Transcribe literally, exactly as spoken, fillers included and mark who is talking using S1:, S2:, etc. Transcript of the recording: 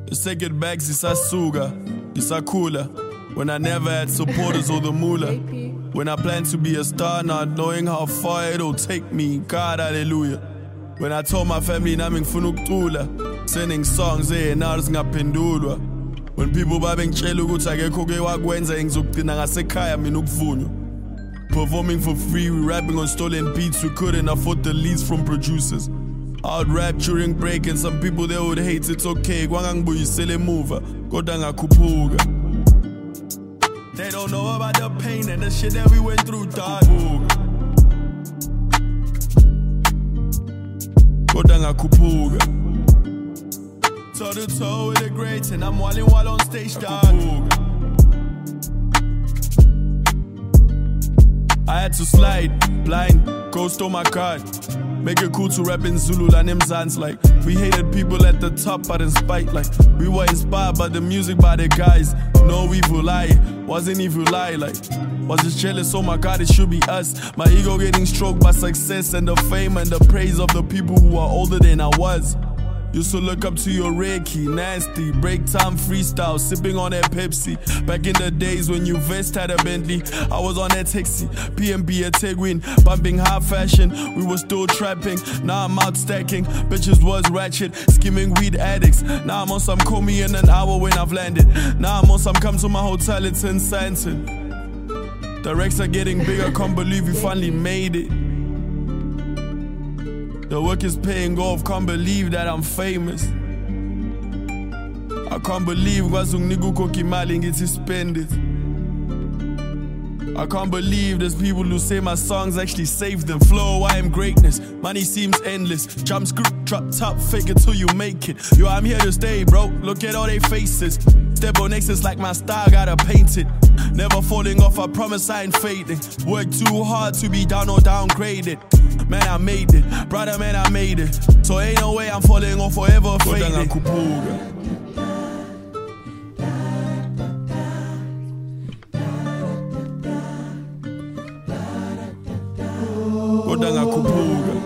S1: The second bags isasuga, isakula. When I never had supporters or the moolah. When I planned to be a star, not knowing how far it'll take me. God, hallelujah. When I told my family nami ngifuna ukucula, sending songs eh nars ngaphendulwa. When people babengitshela ukuthi akekho ke wakwenza ngizogcina ngasekhaya mina ukuvunywa. Performing for free, we rapping on stolen beats, we couldn't afford the leads from producers. I'd rap during break and some people they would hate, it's okay. Kwangangibuyisele emuva, kodwa ngakhuphuka. They don't know about the pain and the shit that we went through, dog. Kodwa ngakhuphuka. Toe to toe with the greats and I'm walling while on stage, dog. I had to slide, blind, ghost on my card. Make it cool to rap in Zulu and Mzansi like we hated people at the top but in spite like we were inspired by the music by the guys. No evil lie, wasn't evil lie like was just jealous, oh my god it should be us. My ego getting stroked by success and the fame and the praise of the people who are older than I was. Used to look up to your Reiki, nasty, break time freestyle, sipping on that Pepsi. Back in the days when you vest had a Bentley, I was on that taxi, P M B at Tegwin, bumping high fashion, we were still trapping. Now I'm out stacking, bitches was ratchet, skimming weed addicts. Now I'm on some call me in an hour when I've landed. Now I'm on some come to my hotel, it's in Santon. The racks are getting bigger, can't believe we finally made it. The work is paying off, can't believe that I'm famous. I can't believe kwazungnikukho imali ngithi spend it. I can't believe there's people who say my songs actually saved them. Flow, I am greatness, money seems endless. Jump screw, drop top, fake it till you make it. Yo, I'm here to stay, bro, look at all they faces. Step on Nexus like my style, gotta paint it. Never falling off, I promise I ain't fading. Work too hard to be down or downgraded. Man, I made it, brother, man, I made it. So ain't no way I'm falling off forever fading. Kodwa ngakhuphuka.